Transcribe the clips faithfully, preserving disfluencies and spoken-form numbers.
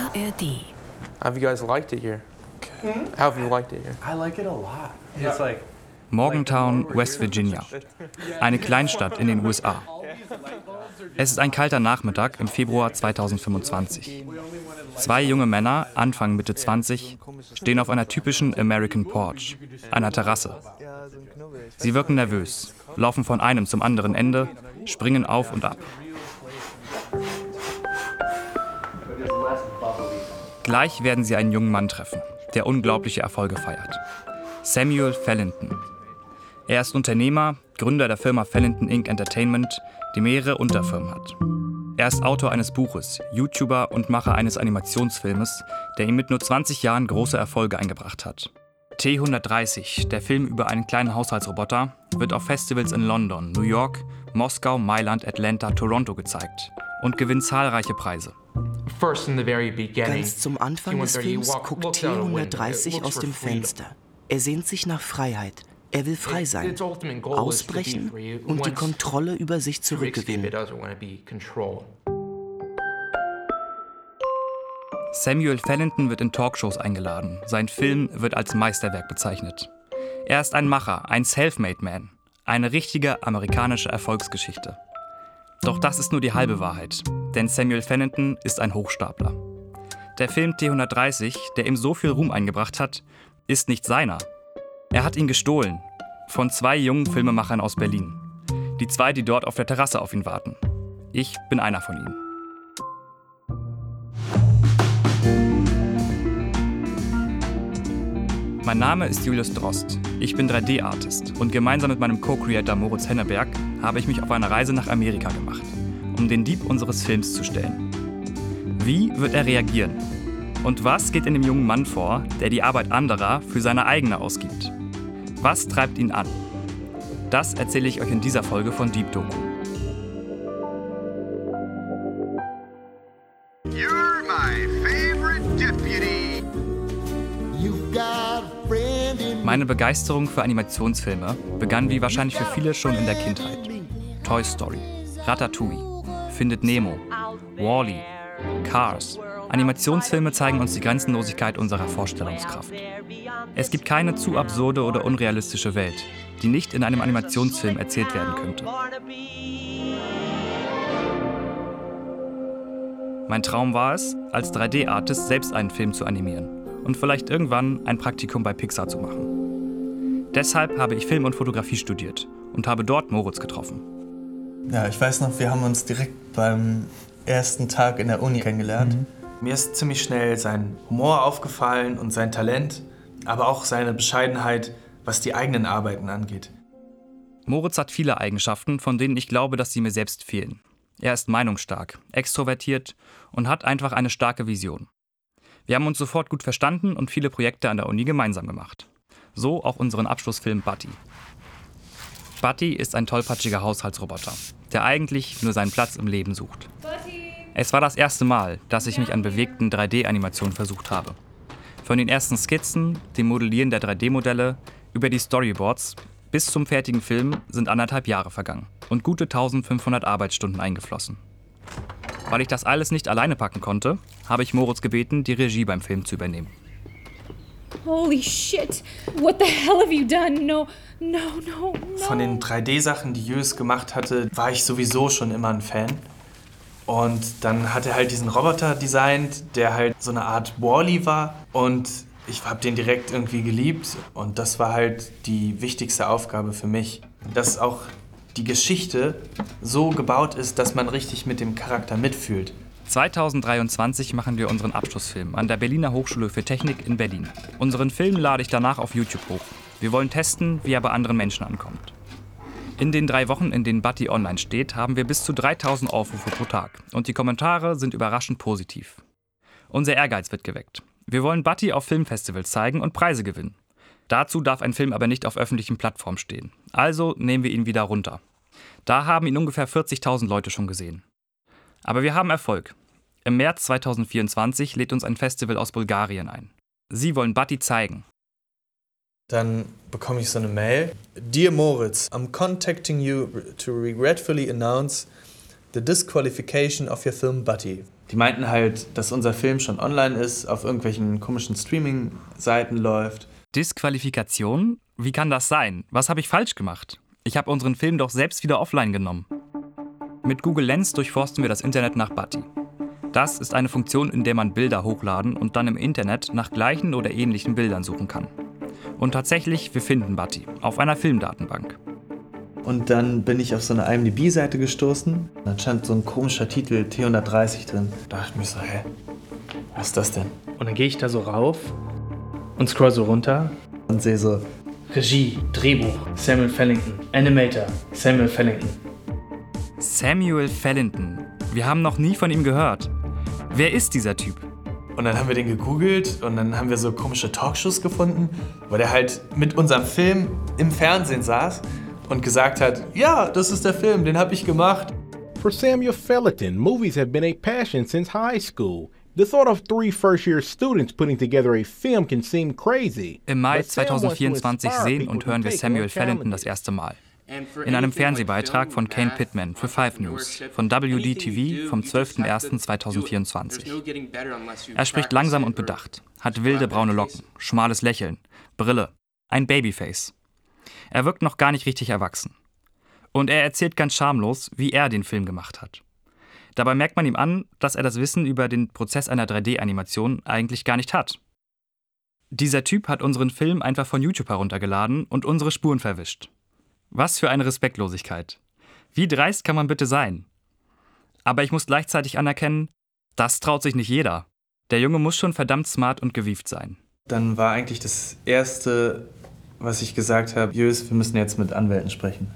A R D. Have you guys liked it here? How have you liked it here? I like it a lot. It's like Morgantown, West Virginia. Eine Kleinstadt in den U S A. Es ist ein kalter Nachmittag im Februar zweitausendfünfundzwanzig. Zwei junge Männer, Anfang Mitte zwanzig, stehen auf einer typischen American Porch, einer Terrasse. Sie wirken nervös, laufen von einem zum anderen Ende, springen auf und ab. Gleich werden sie einen jungen Mann treffen, der unglaubliche Erfolge feiert. Samuel Fallington. Er ist Unternehmer, Gründer der Firma Fallington Incorporated. Entertainment, die mehrere Unterfirmen hat. Er ist Autor eines Buches, YouTuber und Macher eines Animationsfilmes, der ihm mit nur zwanzig Jahren große Erfolge eingebracht hat. T hundertdreißig, der Film über einen kleinen Haushaltsroboter, wird auf Festivals in London, New York, Moskau, Mailand, Atlanta, Toronto gezeigt und gewinnt zahlreiche Preise. Ganz zum Anfang des Films guckt T hundertdreißig aus dem Fenster. Er sehnt sich nach Freiheit. Er will frei sein, ausbrechen und die Kontrolle über sich zurückgewinnen. Samuel Fallington wird in Talkshows eingeladen. Sein Film wird als Meisterwerk bezeichnet. Er ist ein Macher, ein Self-Made Man. Eine richtige amerikanische Erfolgsgeschichte. Doch das ist nur die halbe Wahrheit, denn Samuel Fallington ist ein Hochstapler. Der Film T hundertdreißig, der ihm so viel Ruhm eingebracht hat, ist nicht seiner. Er hat ihn gestohlen, von zwei jungen Filmemachern aus Berlin. Die zwei, die dort auf der Terrasse auf ihn warten. Ich bin einer von ihnen. Mein Name ist Julius Drost. Ich bin drei D-Artist und gemeinsam mit meinem Co-Creator Moritz Henneberg habe ich mich auf eine Reise nach Amerika gemacht, um den Dieb unseres Films zu stellen. Wie wird er reagieren? Und was geht in dem jungen Mann vor, der die Arbeit anderer für seine eigene ausgibt? Was treibt ihn an? Das erzähle ich euch in dieser Folge von Deep Doku. You're my favorite deputy. You've got a friend in me. Meine Begeisterung für Animationsfilme begann wie wahrscheinlich für viele schon in der Kindheit. Toy Story, Ratatouille, Findet Nemo, Wall-E, Cars. Animationsfilme zeigen uns die Grenzenlosigkeit unserer Vorstellungskraft. Es gibt keine zu absurde oder unrealistische Welt, die nicht in einem Animationsfilm erzählt werden könnte. Mein Traum war es, als drei D-Artist selbst einen Film zu animieren und vielleicht irgendwann ein Praktikum bei Pixar zu machen. Deshalb habe ich Film und Fotografie studiert und habe dort Moritz getroffen. Ja, ich weiß noch, wir haben uns direkt beim ersten Tag in der Uni kennengelernt. Mhm. Mir ist ziemlich schnell sein Humor aufgefallen und sein Talent, aber auch seine Bescheidenheit, was die eigenen Arbeiten angeht. Moritz hat viele Eigenschaften, von denen ich glaube, dass sie mir selbst fehlen. Er ist meinungsstark, extrovertiert und hat einfach eine starke Vision. Wir haben uns sofort gut verstanden und viele Projekte an der Uni gemeinsam gemacht. So auch unseren Abschlussfilm Buddy. Buddy ist ein tollpatschiger Haushaltsroboter, der eigentlich nur seinen Platz im Leben sucht. Es war das erste Mal, dass ich mich an bewegten drei D-Animationen versucht habe. Von den ersten Skizzen, dem Modellieren der drei D-Modelle, über die Storyboards bis zum fertigen Film sind anderthalb Jahre vergangen und gute eintausendfünfhundert Arbeitsstunden eingeflossen. Weil ich das alles nicht alleine packen konnte, habe ich Moritz gebeten, die Regie beim Film zu übernehmen. Holy shit! What the hell have you done? No, no, no, no. Von den drei D-Sachen, die Jös gemacht hatte, war ich sowieso schon immer ein Fan. Und dann hat er halt diesen Roboter designt, der halt so eine Art Wall-E war. Und ich habe den direkt irgendwie geliebt. Und das war halt die wichtigste Aufgabe für mich. Dass auch die Geschichte so gebaut ist, dass man richtig mit dem Charakter mitfühlt. zweitausenddreiundzwanzig machen wir unseren Abschlussfilm an der Berliner Hochschule für Technik in Berlin. Unseren Film lade ich danach auf YouTube hoch. Wir wollen testen, wie er bei anderen Menschen ankommt. In den drei Wochen, in denen Buddy online steht, haben wir bis zu dreitausend Aufrufe pro Tag. Und die Kommentare sind überraschend positiv. Unser Ehrgeiz wird geweckt. Wir wollen Buddy auf Filmfestivals zeigen und Preise gewinnen. Dazu darf ein Film aber nicht auf öffentlichen Plattformen stehen. Also nehmen wir ihn wieder runter. Da haben ihn ungefähr vierzigtausend Leute schon gesehen. Aber wir haben Erfolg. Im März zweitausendvierundzwanzig lädt uns ein Festival aus Bulgarien ein. Sie wollen Buddy zeigen. Dann bekomme ich so eine Mail. Dear Moritz, I'm contacting you to regretfully announce The disqualification of your film Buddy. Die meinten halt, dass unser Film schon online ist, auf irgendwelchen komischen Streaming-Seiten läuft. Disqualifikation? Wie kann das sein? Was habe ich falsch gemacht? Ich habe unseren Film doch selbst wieder offline genommen. Mit Google Lens durchforsten wir das Internet nach Buddy. Das ist eine Funktion, in der man Bilder hochladen und dann im Internet nach gleichen oder ähnlichen Bildern suchen kann. Und tatsächlich, wir finden Buddy auf einer Filmdatenbank. Und dann bin ich auf so eine I M D B-Seite gestoßen. Dann stand so ein komischer Titel T hundertdreißig drin. Da dachte ich mir so, hä, was ist das denn? Und dann gehe ich da so rauf und scroll so runter. Und sehe so, Regie, Drehbuch, Samuel Fellington. Animator, Samuel Fellington. Samuel Fellington. Wir haben noch nie von ihm gehört. Wer ist dieser Typ? Und dann haben wir den gegoogelt und dann haben wir so komische Talkshows gefunden, wo der halt mit unserem Film im Fernsehen saß und gesagt hat, ja, das ist der Film, den habe ich gemacht. For Samuel Fellington, movies have been a passion since high school. The thought of three first-year students putting together a film can seem crazy. Im Mai zweitausendvierundzwanzig sehen und hören wir Samuel Fellington das erste Mal. In einem Fernsehbeitrag von Kane Pittman für Five News von W D T V vom zwölfter erster zweitausendvierundzwanzig. Er spricht langsam und bedacht, hat wilde braune Locken, schmales Lächeln, Brille, ein Babyface. Er wirkt noch gar nicht richtig erwachsen. Und er erzählt ganz schamlos, wie er den Film gemacht hat. Dabei merkt man ihm an, dass er das Wissen über den Prozess einer drei D-Animation eigentlich gar nicht hat. Dieser Typ hat unseren Film einfach von YouTube heruntergeladen und unsere Spuren verwischt. Was für eine Respektlosigkeit. Wie dreist kann man bitte sein? Aber ich muss gleichzeitig anerkennen, das traut sich nicht jeder. Der Junge muss schon verdammt smart und gewieft sein. Dann war eigentlich das Erste, was ich gesagt habe, Jös, wir müssen jetzt mit Anwälten sprechen.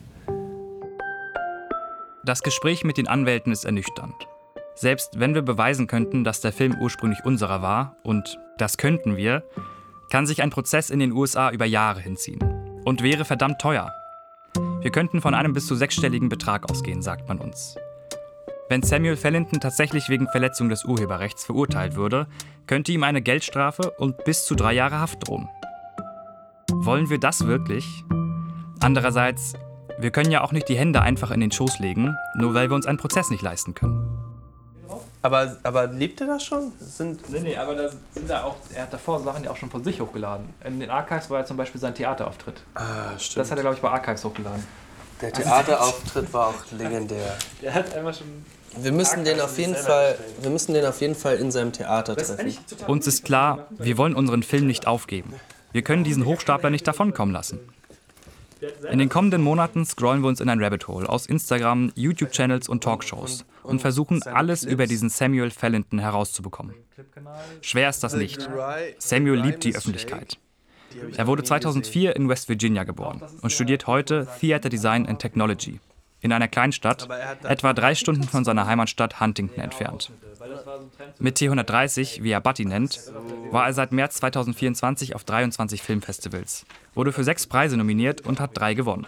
Das Gespräch mit den Anwälten ist ernüchternd. Selbst wenn wir beweisen könnten, dass der Film ursprünglich unserer war, und das könnten wir, kann sich ein Prozess in den U S A über Jahre hinziehen. Und wäre verdammt teuer. Wir könnten von einem bis zu sechsstelligen Betrag ausgehen, sagt man uns. Wenn Samuel Fellington tatsächlich wegen Verletzung des Urheberrechts verurteilt würde, könnte ihm eine Geldstrafe und bis zu drei Jahre Haft drohen. Wollen wir das wirklich? Andererseits, wir können ja auch nicht die Hände einfach in den Schoß legen, nur weil wir uns einen Prozess nicht leisten können. Aber, aber lebt er das schon? Sind nee, nee, aber da sind da auch, er hat davor Sachen ja auch schon von sich hochgeladen. In den Archives war ja zum Beispiel sein Theaterauftritt. Ah, stimmt. Das hat er, glaube ich, bei Archives hochgeladen. Der Theaterauftritt war auch legendär. Der hat einfach schon... Wir müssen, den auf jeden Fall, wir müssen den auf jeden Fall in seinem Theater treffen. Uns ist klar, wir wollen unseren Film nicht aufgeben. Wir können diesen Hochstapler nicht davonkommen lassen. In den kommenden Monaten scrollen wir uns in ein Rabbit Hole aus Instagram, YouTube-Channels und Talkshows und versuchen alles über diesen Samuel Fellington herauszubekommen. Schwer ist das nicht. Samuel liebt die Öffentlichkeit. Er wurde zweitausendvier in West Virginia geboren und studiert heute Theater Design and Technology in einer Kleinstadt, etwa drei Stunden von seiner Heimatstadt Huntington entfernt. Mit T hundertdreißig, wie er Buddy nennt, war er seit März zweitausendvierundzwanzig auf dreiundzwanzig Filmfestivals, wurde für sechs Preise nominiert und hat drei gewonnen.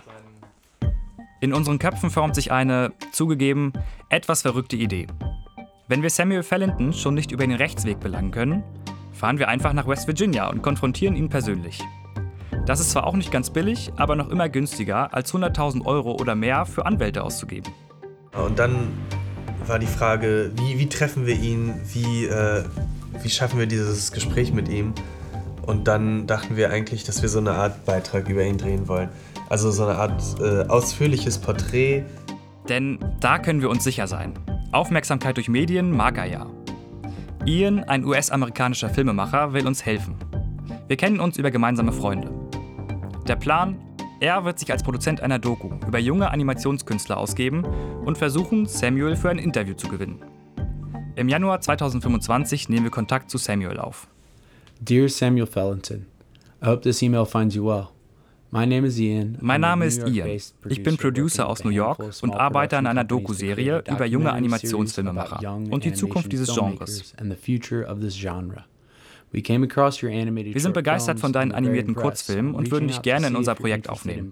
In unseren Köpfen formt sich eine, zugegeben, etwas verrückte Idee. Wenn wir Samuel Fellington schon nicht über den Rechtsweg belangen können, fahren wir einfach nach West Virginia und konfrontieren ihn persönlich. Das ist zwar auch nicht ganz billig, aber noch immer günstiger, als hunderttausend Euro oder mehr für Anwälte auszugeben. Und dann war die Frage, wie, wie treffen wir ihn, wie, äh, wie schaffen wir dieses Gespräch mit ihm? Und dann dachten wir eigentlich, dass wir so eine Art Beitrag über ihn drehen wollen. Also so eine Art äh, ausführliches Porträt. Denn da können wir uns sicher sein. Aufmerksamkeit durch Medien mag er ja. Ian, ein U S-amerikanischer Filmemacher, will uns helfen. Wir kennen uns über gemeinsame Freunde. Der Plan? Er wird sich als Produzent einer Doku über junge Animationskünstler ausgeben und versuchen, Samuel für ein Interview zu gewinnen. Im Januar zweitausendfünfundzwanzig nehmen wir Kontakt zu Samuel auf. Dear Samuel Fellington, I hope this email finds you well. My name is Ian. Mein Name ist Ian. Ich bin Producer aus New York und arbeite an einer Doku-Serie über junge Animationsfilmemacher und die Zukunft dieses Genres. Wir sind begeistert von deinen animierten Kurzfilmen und würden dich gerne in unser Projekt aufnehmen.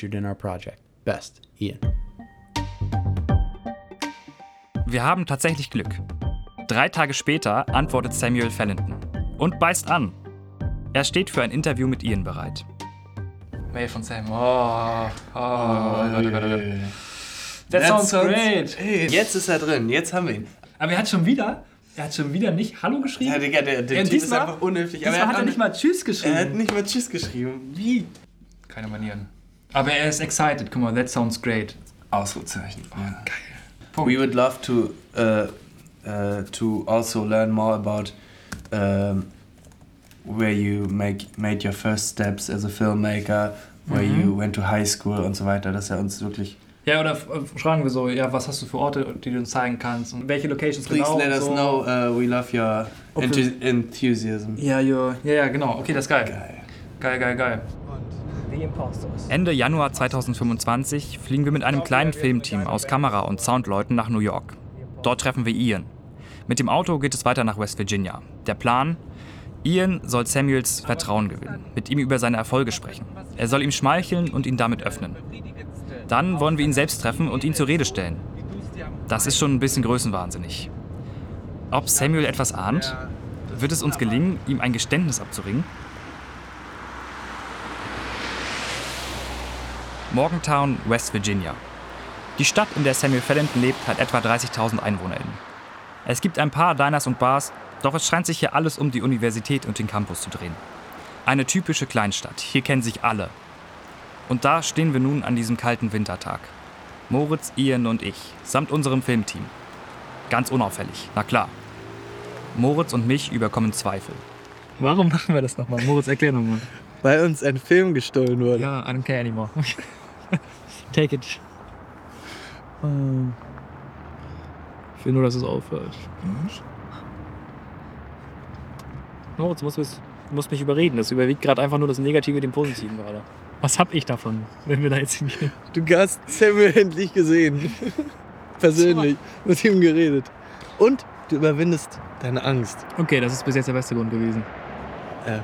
Wir haben tatsächlich Glück. Drei Tage später antwortet Samuel Fellington und beißt an. Er steht für ein Interview mit Ian bereit. Mail von Sam. Oh, oh, oh, Gott, oh Gott, oh Gott. That, that sounds great. Hey, jetzt ist er drin, jetzt haben wir ihn. Aber er hat schon wieder, er hat schon wieder nicht Hallo geschrieben. Ja, Digga, der, der ja, Typ diesmal, ist einfach unhöflich. Aber er hat, hat er nicht mal Tschüss geschrieben. Er hat nicht mal Tschüss geschrieben. Wie? Keine Manieren. Aber er ist excited. Guck mal, that sounds great. Ausrufezeichen. Oh, ja. Geil. We would love to, uh, uh, to also learn more about um, where you make, made your first steps as a filmmaker, where mhm. you went to high school und so weiter, dass er uns wirklich... Ja, oder fragen wir so, ja, was hast du für Orte, die du uns zeigen kannst und welche Locations Please genau? Please let us so. know, uh, we love your okay. enthusiasm. Ja, ja, ja, genau, okay, das ist geil. Geil, geil, geil, geil. Ende Januar zweitausendfünfundzwanzig fliegen wir mit einem kleinen Filmteam aus Kamera- und Soundleuten nach New York. Dort treffen wir Ian. Mit dem Auto geht es weiter nach West Virginia. Der Plan? Ian soll Samuels Vertrauen gewinnen, mit ihm über seine Erfolge sprechen. Er soll ihm schmeicheln und ihn damit öffnen. Dann wollen wir ihn selbst treffen und ihn zur Rede stellen. Das ist schon ein bisschen größenwahnsinnig. Ob Samuel etwas ahnt? Wird es uns gelingen, ihm ein Geständnis abzuringen? Morgantown, West Virginia. Die Stadt, in der Samuel Fallentin lebt, hat etwa dreißigtausend EinwohnerInnen. Es gibt ein paar Diners und Bars, doch es scheint sich hier alles um die Universität und den Campus zu drehen. Eine typische Kleinstadt, hier kennen sich alle. Und da stehen wir nun an diesem kalten Wintertag. Moritz, Ian und ich, samt unserem Filmteam. Ganz unauffällig, na klar. Moritz und mich überkommen Zweifel. Warum machen wir das nochmal? Moritz, erklär nochmal. Weil uns ein Film gestohlen wurde. Ja, I don't care anymore. Take it. Ich will nur, dass es aufhört. Moritz, du musst, du musst mich überreden. Das überwiegt gerade einfach nur das Negative dem Positiven gerade. Was hab ich davon, wenn wir da jetzt hingehen? Du hast Samuel endlich gesehen. Persönlich. Mit ihm geredet. Und du überwindest deine Angst. Okay, das ist bis jetzt der beste Grund gewesen. Ja.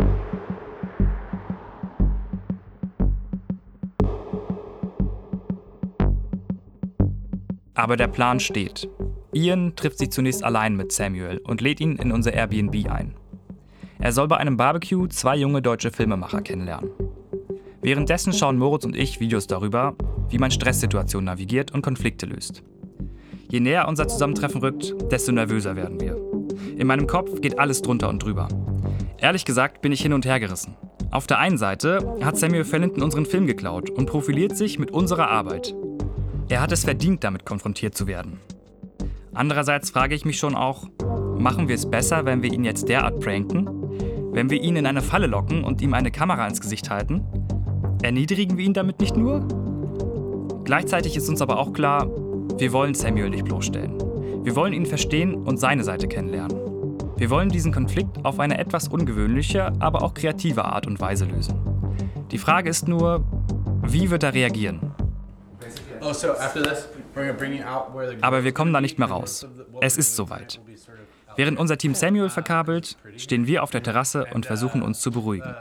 Aber der Plan steht. Ian trifft sich zunächst allein mit Samuel und lädt ihn in unser Airbnb ein. Er soll bei einem Barbecue zwei junge deutsche Filmemacher kennenlernen. Währenddessen schauen Moritz und ich Videos darüber, wie man Stresssituationen navigiert und Konflikte löst. Je näher unser Zusammentreffen rückt, desto nervöser werden wir. In meinem Kopf geht alles drunter und drüber. Ehrlich gesagt bin ich hin und her gerissen. Auf der einen Seite hat Samuel Fallentin unseren Film geklaut und profiliert sich mit unserer Arbeit. Er hat es verdient, damit konfrontiert zu werden. Andererseits frage ich mich schon auch, machen wir es besser, wenn wir ihn jetzt derart pranken? Wenn wir ihn in eine Falle locken und ihm eine Kamera ins Gesicht halten? Erniedrigen wir ihn damit nicht nur? Gleichzeitig ist uns aber auch klar, wir wollen Samuel nicht bloßstellen. Wir wollen ihn verstehen und seine Seite kennenlernen. Wir wollen diesen Konflikt auf eine etwas ungewöhnliche, aber auch kreative Art und Weise lösen. Die Frage ist nur, wie wird er reagieren? Aber wir kommen da nicht mehr raus. Es ist soweit. Während unser Team Samuel verkabelt, stehen wir auf der Terrasse und versuchen uns zu beruhigen.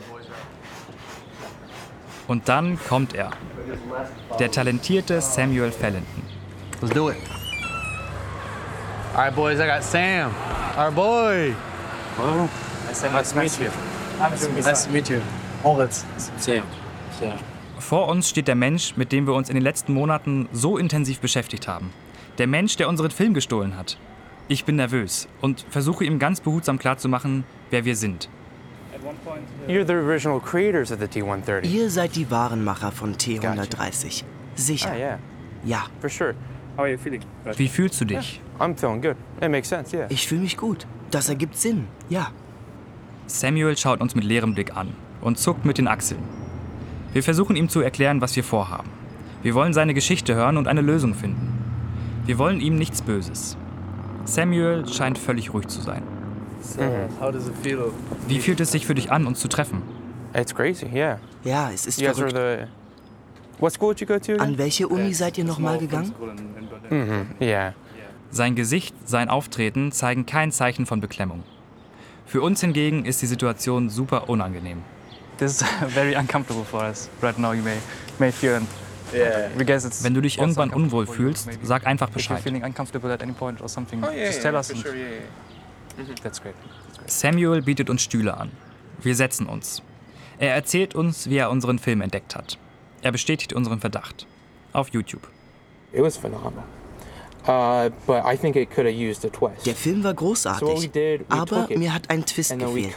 Und dann kommt er. Der talentierte Samuel Fallentin. Let's do it. All right, boys, I got Sam. Our boy. Hello. Nice to meet you. Nice to meet you. Moritz. Sam. Sam. Vor uns steht der Mensch, mit dem wir uns in den letzten Monaten so intensiv beschäftigt haben. Der Mensch, der unseren Film gestohlen hat. Ich bin nervös und versuche ihm ganz behutsam klarzumachen, wer wir sind. You're the original creators of the T hundertdreißig. Ihr seid die wahren Macher von T hundertdreißig. Sicher. Ah, yeah. Ja. For sure. How are you feeling? Wie fühlst du dich? I'm feeling good. It makes sense, yeah. Ich fühle mich gut. Das ergibt Sinn. Ja. Samuel schaut uns mit leerem Blick an und zuckt mit den Achseln. Wir versuchen ihm zu erklären, was wir vorhaben. Wir wollen seine Geschichte hören und eine Lösung finden. Wir wollen ihm nichts Böses. Samuel scheint völlig ruhig zu sein. So, how does it feel? Wie fühlt es sich für dich an, uns zu treffen? It's crazy, yeah. Ja, es ist You guys verrückt. are the... What school did you go to? An welche Uni seid ihr nochmal gegangen? Mhm, yeah. Sein Gesicht, sein Auftreten zeigen kein Zeichen von Beklemmung. Für uns hingegen ist die Situation super unangenehm. This is very uncomfortable for us right now. You may may feel. Yeah. Because it's Wenn du dich irgendwann unwohl fühlst, sag einfach Bescheid. If you're feeling uncomfortable at any point or something, Oh, yeah, just tell yeah, us. for and sure, yeah, yeah. Mhm. That's great. That's great. Samuel bietet uns Stühle an. Wir setzen uns. Er erzählt uns, wie er unseren Film entdeckt hat. Er bestätigt unseren Verdacht. Auf YouTube. It was phenomenal. Uh, but I think it could have used a twist. Der Film war großartig, aber mir hat ein Twist gefehlt.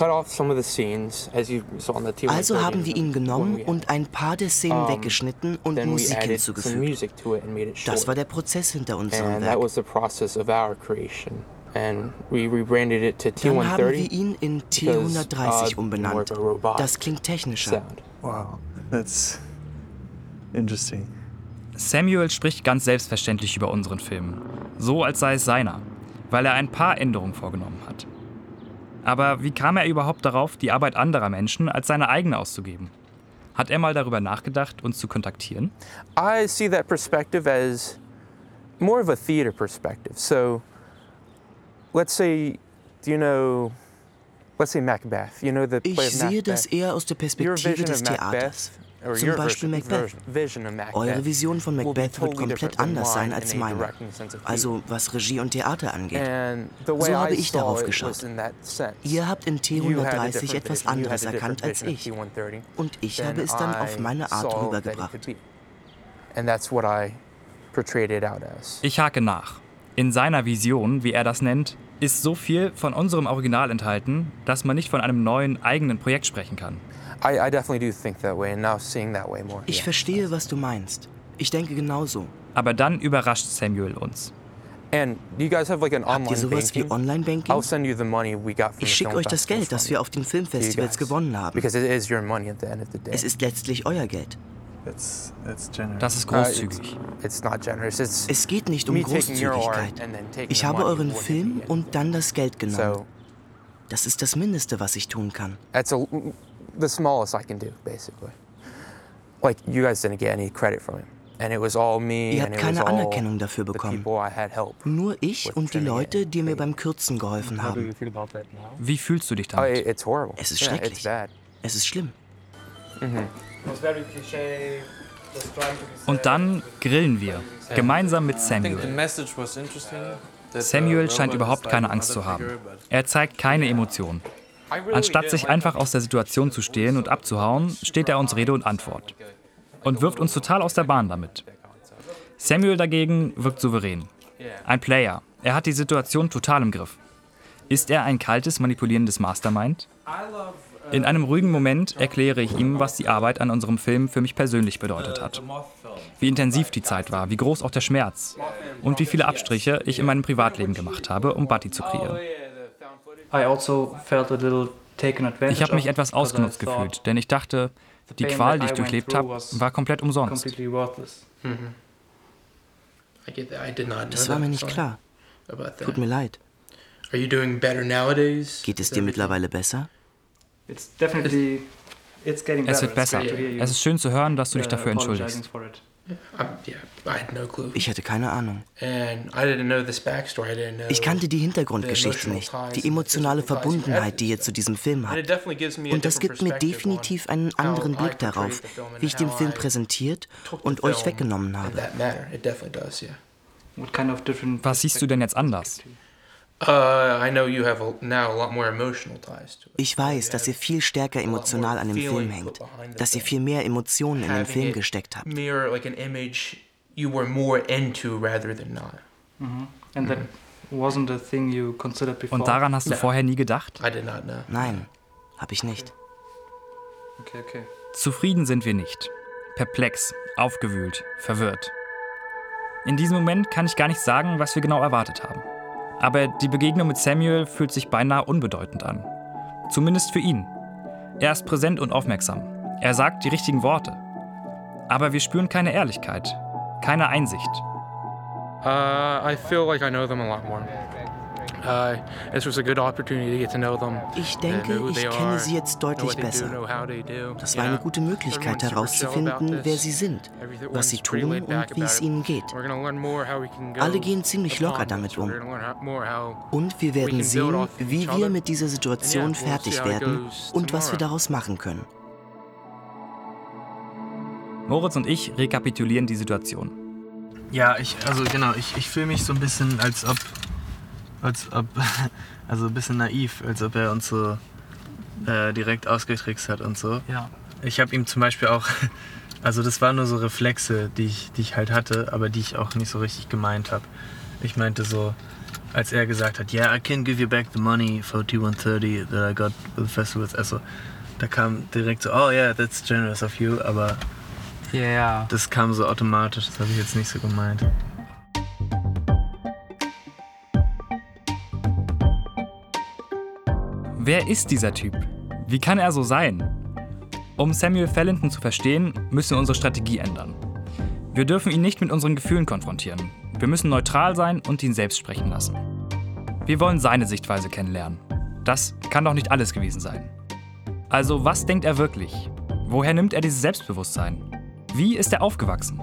Also haben wir ihn genommen und ein paar der Szenen weggeschnitten und Musik hinzugefügt. Das war der Prozess hinter unserem Werk. And we rebranded it to T Dann one haben thirty. wir ihn in T hundertdreißig umbenannt. Das klingt technischer. Wow, that's interesting. Samuel spricht ganz selbstverständlich über unseren Film, so als sei es seiner, weil er ein paar Änderungen vorgenommen hat. Aber wie kam er überhaupt darauf, die Arbeit anderer Menschen als seine eigene auszugeben? Hat er mal darüber nachgedacht, uns zu kontaktieren? I see that perspective as more of a theater perspective. So, let's say, do you know, let's say Macbeth. You know the play of Macbeth. Ich sehe das eher aus der Perspektive des Theaters. Zum Beispiel Macbeth. Eure Vision von Macbeth wird komplett anders sein als meine. Also was Regie und Theater angeht. So habe ich darauf geschaut. Ihr habt in T hundertdreißig etwas anderes erkannt als ich. Und ich habe es dann auf meine Art rübergebracht. Ich hake nach. In seiner Vision, wie er das nennt, ist so viel von unserem Original enthalten, dass man nicht von einem neuen, eigenen Projekt sprechen kann. Ich verstehe, was du meinst. Ich denke genauso. Aber dann überrascht Samuel uns. And you guys have like an Habt ihr sowas wie Online-Banking? I'll send you the money we got from Ich schicke euch das Geld, das wir auf den Filmfestivals gewonnen haben. Because it is your money at the end of the day. Es ist letztlich euer Geld. That's, that's generous. Das ist großzügig. Uh, it's, it's not generous. It's es geht nicht um Großzügigkeit. Ich habe euren Film und dann das Geld genommen. Das ist das Mindeste, was ich tun kann. That's a, the smallest I can do, basically. Like, you guys didn't get any credit from him. And it was all me. Ihr habt keine Anerkennung dafür bekommen. Nur ich und die Leute, die mir beim Kürzen geholfen haben. Wie fühlst du dich damit? Es ist schrecklich. Es ist schlimm. Und dann grillen wir, gemeinsam mit Samuel. Samuel scheint überhaupt keine Angst zu haben. Er zeigt keine Emotionen. Anstatt sich einfach aus der Situation zu stehlen und abzuhauen, steht er uns Rede und Antwort. Und wirft uns total aus der Bahn damit. Samuel dagegen wirkt souverän. Ein Player. Er hat die Situation total im Griff. Ist er ein kaltes, manipulierendes Mastermind? In einem ruhigen Moment erkläre ich ihm, was die Arbeit an unserem Film für mich persönlich bedeutet hat. Wie intensiv die Zeit war, wie groß auch der Schmerz. Und wie viele Abstriche ich in meinem Privatleben gemacht habe, um Buddy zu kreieren. Ich habe mich etwas ausgenutzt gefühlt, denn ich dachte, die Qual, die ich durchlebt habe, war komplett umsonst. Das war mir nicht klar. Tut mir leid. Geht es dir mittlerweile besser? Es wird besser. Es ist schön zu hören, dass du dich dafür entschuldigst. Ich hatte keine Ahnung. Ich kannte die Hintergrundgeschichte nicht, die emotionale Verbundenheit, die ihr zu diesem Film habt. Und das gibt mir definitiv einen anderen Blick darauf, wie ich den Film präsentiert und euch weggenommen habe. Was siehst du denn jetzt anders? Ich weiß, dass ihr viel stärker emotional an dem Film hängt, dass ihr viel mehr Emotionen in den Film gesteckt habt. Und daran hast du vorher nie gedacht? Nein, habe ich nicht. Zufrieden sind wir nicht. Perplex, aufgewühlt, verwirrt. In diesem Moment kann ich gar nicht sagen, was wir genau erwartet haben. Aber die Begegnung mit Samuel fühlt sich beinahe unbedeutend an. Zumindest für ihn. Er ist präsent und aufmerksam. Er sagt die richtigen Worte. Aber wir spüren keine Ehrlichkeit, keine Einsicht. Uh, I feel like I know them a lot more. Uh, this was a good opportunity to get to know them. Ich denke, ich kenne sie jetzt deutlich besser. Das war eine gute Möglichkeit herauszufinden, wer sie sind, was sie tun und wie es ihnen geht. Alle gehen ziemlich locker damit um. Und wir werden sehen, wie wir mit dieser Situation fertig werden und was wir daraus machen können. Moritz und ich rekapitulieren die Situation. Ja, ich, also genau, ich, ich fühle mich so ein bisschen, als ob, als ob, also ein bisschen naiv, als ob er uns so äh, direkt ausgetrickst hat und so. Ja. Ich habe ihm zum Beispiel auch Also das waren nur so Reflexe, die ich, die ich halt hatte, aber die ich auch nicht so richtig gemeint habe. Ich meinte so, als er gesagt hat, yeah, I can give you back the money for T one thirty that I got with the festivals. Also da kam direkt so, oh yeah, that's generous of you, aber yeah. Das kam so automatisch, das habe ich jetzt nicht so gemeint. Wer ist dieser Typ? Wie kann er so sein? Um Samuel Fallonton zu verstehen, müssen wir unsere Strategie ändern. Wir dürfen ihn nicht mit unseren Gefühlen konfrontieren. Wir müssen neutral sein und ihn selbst sprechen lassen. Wir wollen seine Sichtweise kennenlernen. Das kann doch nicht alles gewesen sein. Also, was denkt er wirklich? Woher nimmt er dieses Selbstbewusstsein? Wie ist er aufgewachsen?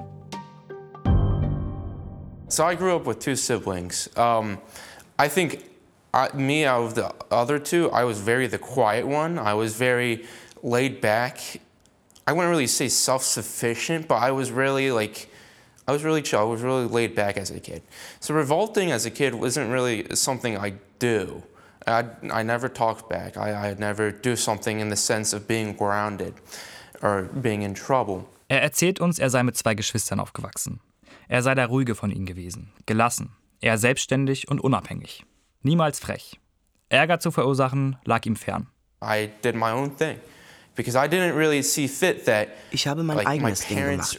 So I grew up with two siblings. Um, I think I, me out of the other two, I was very the quiet one. I was very laid back. I wouldn't really say self-sufficient, but I was really like, I was really chill. I was really laid back as a kid. So revolting as a kid wasn't really something I do. I, I never talked back. I, I never do something in the sense of being grounded or being in trouble. Er erzählt uns, er sei mit zwei Geschwistern aufgewachsen. Er sei der Ruhige von ihnen gewesen, gelassen, eher selbstständig und unabhängig. Niemals frech. Ärger zu verursachen lag ihm fern. I did my own thing. Because I didn't really see fit that, ich habe mein like, eigenes Ding gemacht.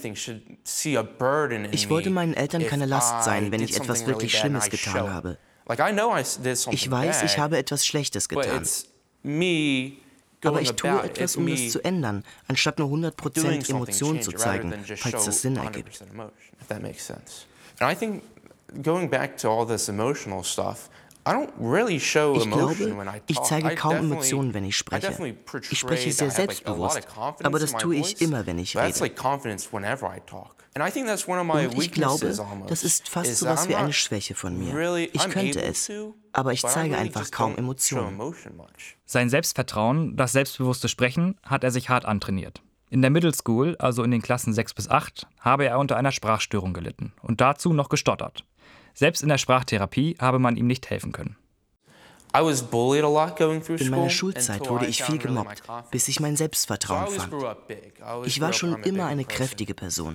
Ich wollte meinen Eltern keine Last sein, wenn ich etwas wirklich Schlimmes getan habe. Ich weiß, ich habe etwas Schlechtes getan. Aber ich tue etwas, um das zu ändern, anstatt nur hundert Prozent Emotionen zu zeigen, falls das Sinn ergibt. Ich glaube, ich zeige kaum Emotionen, wenn ich spreche. Ich spreche sehr selbstbewusst, aber das tue ich immer, wenn ich rede. Und ich glaube, das ist fast so was wie eine Schwäche von mir. Ich könnte es, aber ich zeige einfach kaum Emotionen. Sein Selbstvertrauen, das selbstbewusste Sprechen, hat er sich hart antrainiert. In der Middle School, also in den Klassen sechs bis acht, habe er unter einer Sprachstörung gelitten und dazu noch gestottert. Selbst in der Sprachtherapie habe man ihm nicht helfen können. In meiner Schulzeit wurde ich viel gemobbt, bis ich mein Selbstvertrauen fand. Ich war schon immer eine kräftige Person.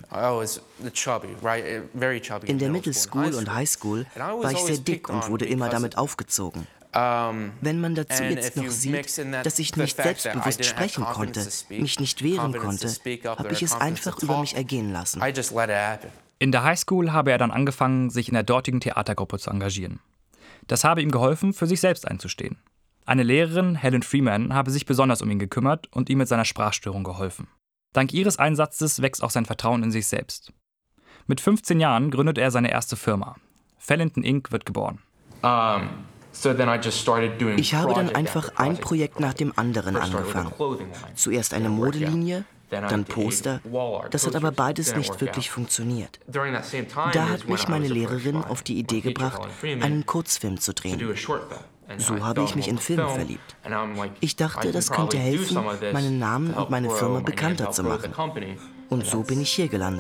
In der Middle School und High School war ich sehr dick und wurde immer damit aufgezogen. Wenn man dazu jetzt noch sieht, dass ich nicht selbstbewusst sprechen konnte, mich nicht wehren konnte, habe ich es einfach über mich ergehen lassen. In der Highschool habe er dann angefangen, sich in der dortigen Theatergruppe zu engagieren. Das habe ihm geholfen, für sich selbst einzustehen. Eine Lehrerin, Helen Freeman, habe sich besonders um ihn gekümmert und ihm mit seiner Sprachstörung geholfen. Dank ihres Einsatzes wächst auch sein Vertrauen in sich selbst. Mit fünfzehn Jahren gründet er seine erste Firma. Fallonton Incorporated wird geboren. Um. Ich habe dann einfach ein Projekt nach dem anderen angefangen. Zuerst eine Modelinie, dann Poster. Das hat aber beides nicht wirklich funktioniert. Da hat mich meine Lehrerin auf die Idee gebracht, einen Kurzfilm zu drehen. So habe ich mich in Film verliebt. Ich dachte, das könnte helfen, meinen Namen und meine Firma bekannter zu machen. Und so bin ich hier gelandet.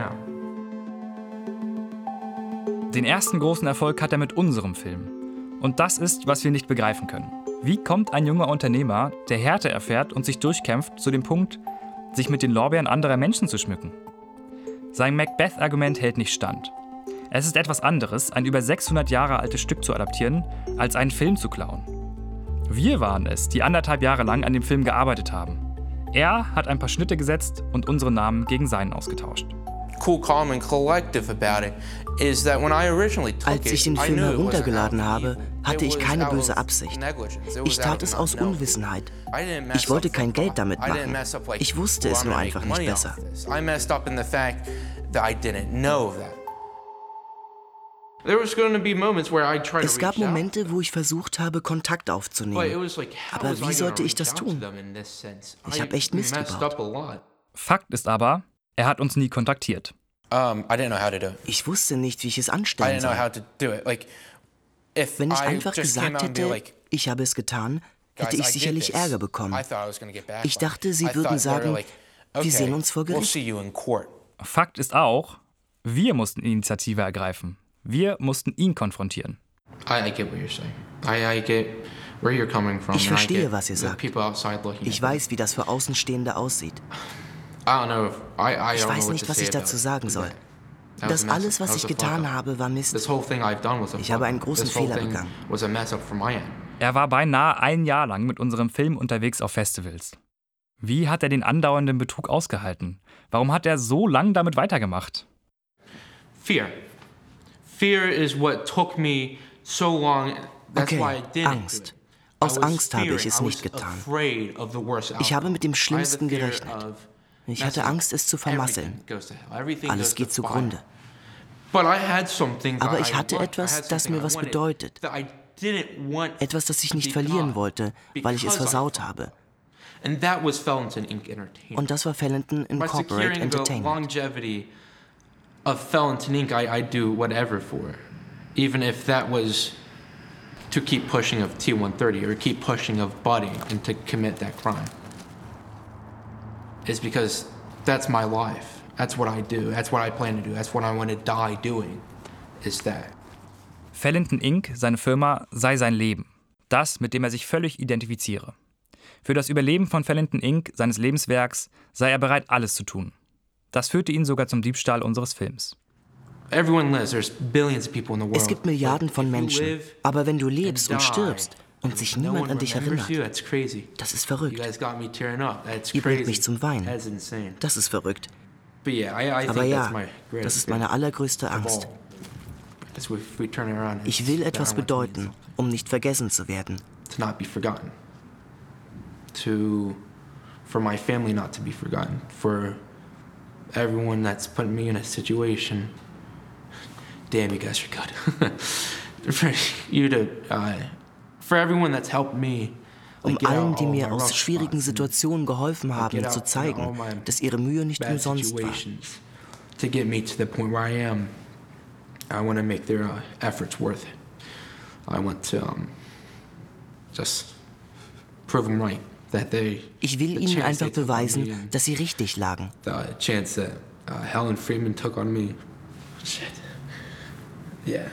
Den ersten großen Erfolg hat er mit unserem Film. Und das ist, was wir nicht begreifen können. Wie kommt ein junger Unternehmer, der Härte erfährt und sich durchkämpft, zu dem Punkt, sich mit den Lorbeeren anderer Menschen zu schmücken? Sein Macbeth-Argument hält nicht stand. Es ist etwas anderes, ein über sechshundert Jahre altes Stück zu adaptieren, als einen Film zu klauen. Wir waren es, die anderthalb Jahre lang an dem Film gearbeitet haben. Er hat ein paar Schnitte gesetzt und unsere Namen gegen seinen ausgetauscht. Als ich den Film heruntergeladen habe, hatte ich keine böse Absicht. Ich tat es aus Unwissenheit. Ich wollte kein Geld damit machen. Ich wusste es nur einfach nicht besser. Es gab Momente, wo ich versucht habe, Kontakt aufzunehmen. Aber wie sollte ich das tun? Ich habe echt Mist gebaut. Fakt ist aber, er hat uns nie kontaktiert. Ich wusste nicht, wie ich es anstellen soll. Wenn ich einfach gesagt hätte, ich habe es getan, hätte ich sicherlich Ärger bekommen. Ich dachte, sie würden sagen, wir sehen uns vor Gericht. Fakt ist auch, wir mussten Initiative ergreifen. Wir mussten ihn konfrontieren. Ich verstehe, was ihr sagt. Ich weiß, wie das für Außenstehende aussieht. Ich weiß nicht, was ich dazu sagen soll. Das alles, was ich getan habe, war Mist. Ich habe einen großen Fehler begangen. Er war beinahe ein Jahr lang mit unserem Film unterwegs auf Festivals. Wie hat er den andauernden Betrug ausgehalten? Warum hat er so lang damit weitergemacht? Fear. Fear is what took me so long. That's why I Okay, Angst. Aus Angst habe ich es nicht getan. Ich habe mit dem Schlimmsten gerechnet. Ich hatte Angst, es zu vermasseln. Alles geht zugrunde. Aber ich hatte etwas, das mir was bedeutet. Etwas, das ich nicht verlieren wollte, weil ich es versaut habe. Und das war Fellington Incorporated Entertainment. Of Fellington Incorporated, I, I do whatever for, even if that was to keep pushing of T one thirty or keep pushing of Buddy and to commit that crime. It's because that's my life. That's what I do. That's what I plan to do. That's what I want to die doing. Is that. Fellington Incorporated, seine Firma, sei sein Leben. Das, mit dem er sich völlig identifiziere. Für das Überleben von Fellington Incorporated, seines Lebenswerks, sei er bereit, alles zu tun. Das führte ihn sogar zum Diebstahl unseres Films. Es gibt Milliarden von Menschen, aber wenn du lebst und stirbst und sich niemand an dich erinnert, das ist verrückt. Ihr bringt mich zum Weinen. Das ist verrückt. Aber ja, das ist meine allergrößte Angst. Ich will etwas bedeuten, um nicht vergessen zu werden. To, for my family not to be forgotten, for everyone that's put me in a situation. Damn, you guys are good. For you to, uh, for everyone that's helped me. Um allen, die mir aus schwierigen Situationen geholfen haben, zu zeigen, dass ihre Mühe nicht umsonst war. To get me to the point where I am, I want to make their uh, efforts worth it. I want to um, just prove them right. Ich will ihnen einfach beweisen, dass sie richtig lagen. The chance that uh, Helen Freeman took on me. Shit. Yeah.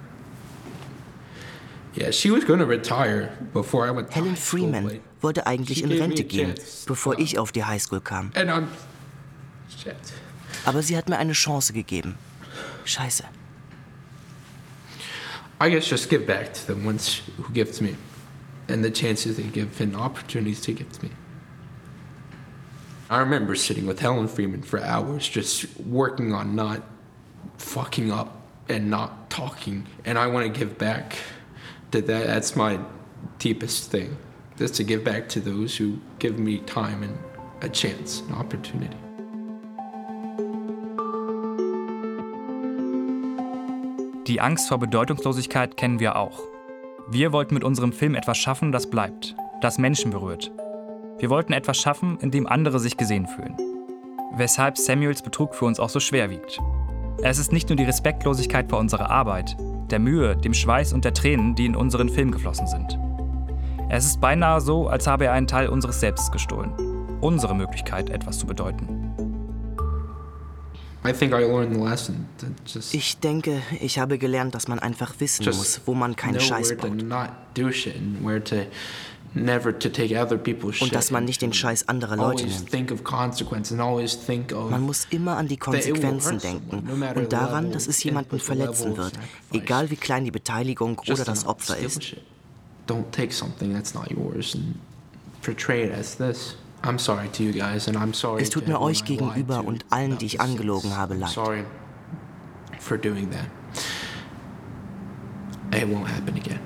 Yeah, she was going to retire before I went to Helen Freeman wollte eigentlich in Rente gehen, bevor ich auf die Highschool kam. And I'm shit. Aber sie hat mir eine Chance gegeben. Scheiße. I guess just give back to the ones who give to me. And the chances they give and opportunities to give to me. I remember sitting with Helen Freeman for hours just working on not fucking up and not talking. And I want to give back to that. That's my deepest thing. Just to give back to those who give me time and a chance, an opportunity. Die Angst vor Bedeutungslosigkeit kennen wir auch. Wir wollten mit unserem Film etwas schaffen, das bleibt, das Menschen berührt. Wir wollten etwas schaffen, in dem andere sich gesehen fühlen. Weshalb Samuels Betrug für uns auch so schwer wiegt. Es ist nicht nur die Respektlosigkeit vor unserer Arbeit, der Mühe, dem Schweiß und der Tränen, die in unseren Film geflossen sind. Es ist beinahe so, als habe er einen Teil unseres Selbst gestohlen. Unsere Möglichkeit, etwas zu bedeuten. Ich denke, ich habe gelernt, dass man einfach wissen muss, wo man keinen Scheiß baut. Und dass man nicht den Scheiß anderer Leute nimmt. Man muss immer an die Konsequenzen denken und daran, dass es jemanden verletzen wird, egal wie klein die Beteiligung oder das Opfer ist. Don't take something that's not yours and portray it as this. I'm sorry to you guys and I'm sorry. Es tut mir euch gegenüber und allen, die ich angelogen habe, leid. Sorry for doing that. It won't happen again.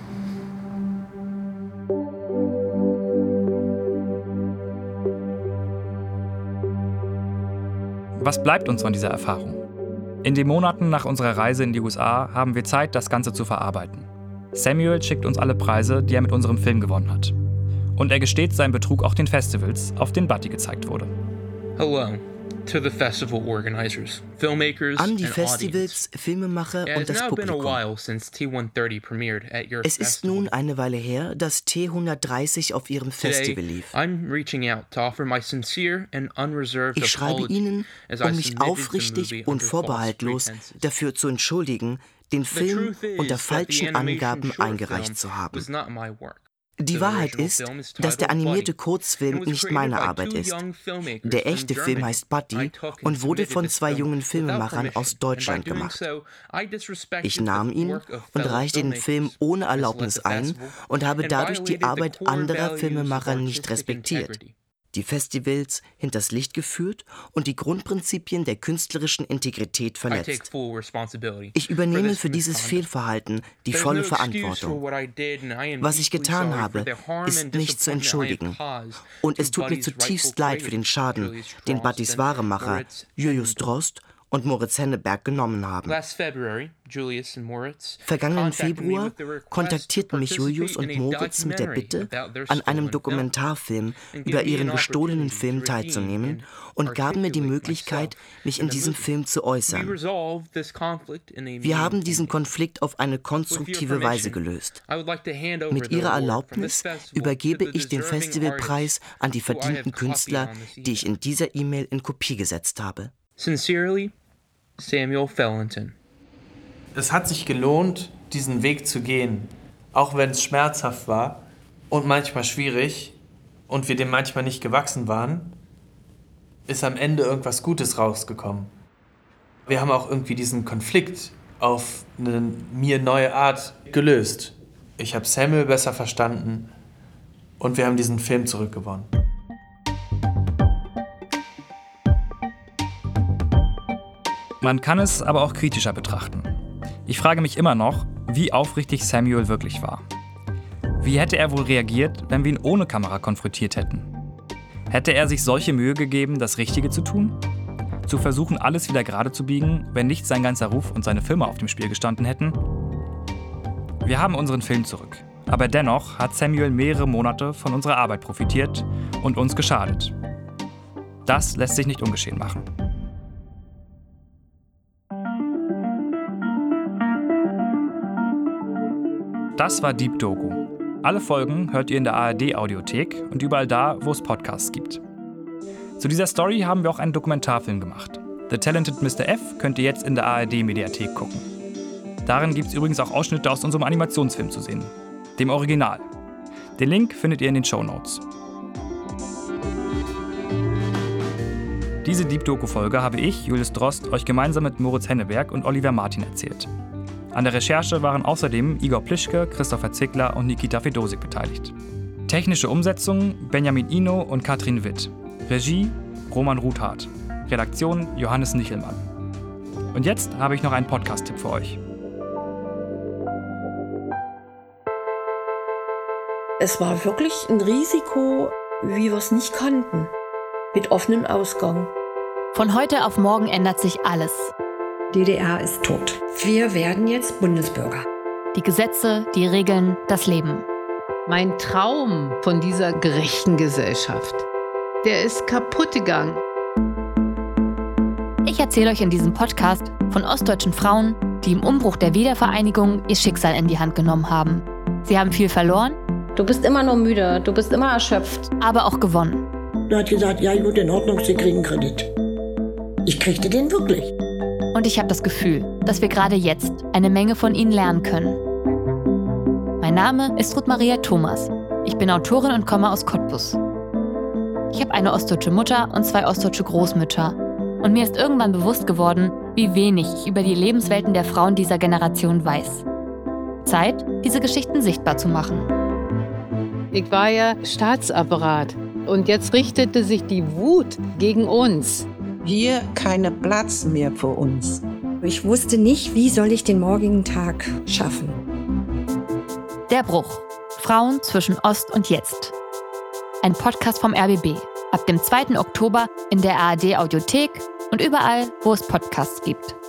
Was bleibt uns von dieser Erfahrung? In den Monaten nach unserer Reise in die U S A haben wir Zeit, das Ganze zu verarbeiten. Samuel schickt uns alle Preise, die er mit unserem Film gewonnen hat. Und er gesteht seinen Betrug auch den Festivals, auf denen Buddy gezeigt wurde. Hello to the festival organizers, filmmakers An die and Festivals, Filmemacher und das Publikum. Es ist nun eine Weile her, dass T hundertdreißig auf ihrem Festival lief. Ich schreibe Ihnen, um mich aufrichtig und vorbehaltlos dafür zu entschuldigen, den Film unter falschen Angaben eingereicht zu haben. Die Wahrheit ist, dass der animierte Kurzfilm nicht meine Arbeit ist. Der echte Film heißt Buddy und wurde von zwei jungen Filmemachern aus Deutschland gemacht. Ich nahm ihn und reichte den Film ohne Erlaubnis ein und habe dadurch die Arbeit anderer Filmemacher nicht respektiert, die Festivals hinters Licht geführt und die Grundprinzipien der künstlerischen Integrität verletzt. Ich übernehme für dieses Fehlverhalten die volle Verantwortung. Was ich getan habe, ist nicht zu entschuldigen. Und es tut mir zutiefst leid für den Schaden, den Buddys wahre Macher, Julius Drost und Moritz Henneberg, genommen haben. Vergangenen Februar kontaktierten mich Julius und Moritz mit der Bitte, an einem Dokumentarfilm über ihren gestohlenen Film teilzunehmen und gaben mir die Möglichkeit, mich in diesem Film zu äußern. Wir haben diesen Konflikt auf eine konstruktive Weise gelöst. Mit ihrer Erlaubnis übergebe ich den Festivalpreis an die verdienten Künstler, die ich in dieser E-Mail in Kopie gesetzt habe. Sincerely, Samuel Fallentin. Es hat sich gelohnt, diesen Weg zu gehen, auch wenn es schmerzhaft war und manchmal schwierig und wir dem manchmal nicht gewachsen waren, ist am Ende irgendwas Gutes rausgekommen. Wir haben auch irgendwie diesen Konflikt auf eine mir neue Art gelöst. Ich habe Samuel besser verstanden und wir haben diesen Film zurückgewonnen. Man kann es aber auch kritischer betrachten. Ich frage mich immer noch, wie aufrichtig Samuel wirklich war. Wie hätte er wohl reagiert, wenn wir ihn ohne Kamera konfrontiert hätten? Hätte er sich solche Mühe gegeben, das Richtige zu tun? Zu versuchen, alles wieder gerade zu biegen, wenn nicht sein ganzer Ruf und seine Firma auf dem Spiel gestanden hätten? Wir haben unseren Film zurück. Aber dennoch hat Samuel mehrere Monate von unserer Arbeit profitiert und uns geschadet. Das lässt sich nicht ungeschehen machen. Das war Deep Doku. Alle Folgen hört ihr in der A R D-Audiothek und überall da, wo es Podcasts gibt. Zu dieser Story haben wir auch einen Dokumentarfilm gemacht. The Talented Mister F könnt ihr jetzt in der A R D-Mediathek gucken. Darin gibt es übrigens auch Ausschnitte aus unserem Animationsfilm zu sehen, dem Original. Den Link findet ihr in den Shownotes. Diese Deep Doku-Folge habe ich, Julius Drost, euch gemeinsam mit Moritz Henneberg und Oliver Martin erzählt. An der Recherche waren außerdem Igor Plischke, Christopher Zickler und Nikita Fedosik beteiligt. Technische Umsetzung Benjamin Ino und Katrin Witt. Regie Roman Ruthardt. Redaktion Johannes Nichelmann. Und jetzt habe ich noch einen Podcast-Tipp für euch. Es war wirklich ein Risiko, wie wir es nicht kannten. Mit offenem Ausgang. Von heute auf morgen ändert sich alles. D D R ist tot. Wir werden jetzt Bundesbürger. Die Gesetze, die Regeln, das Leben. Mein Traum von dieser gerechten Gesellschaft, der ist kaputt gegangen. Ich erzähle euch in diesem Podcast von ostdeutschen Frauen, die im Umbruch der Wiedervereinigung ihr Schicksal in die Hand genommen haben. Sie haben viel verloren. Du bist immer nur müde, du bist immer erschöpft. Aber auch gewonnen. Er hat gesagt, ja gut, in Ordnung, Sie kriegen Kredit. Ich kriegte den wirklich. Und ich habe das Gefühl, dass wir gerade jetzt eine Menge von ihnen lernen können. Mein Name ist Ruth Maria Thomas. Ich bin Autorin und komme aus Cottbus. Ich habe eine ostdeutsche Mutter und zwei ostdeutsche Großmütter. Und mir ist irgendwann bewusst geworden, wie wenig ich über die Lebenswelten der Frauen dieser Generation weiß. Zeit, diese Geschichten sichtbar zu machen. Ich war ja Staatsapparat. Und jetzt richtete sich die Wut gegen uns. Hier kein Platz mehr für uns. Ich wusste nicht, wie soll ich den morgigen Tag schaffen. Der Bruch. Frauen zwischen Ost und Jetzt. Ein Podcast vom R B B. Ab dem zweiten Oktober in der A R D-Audiothek und überall, wo es Podcasts gibt.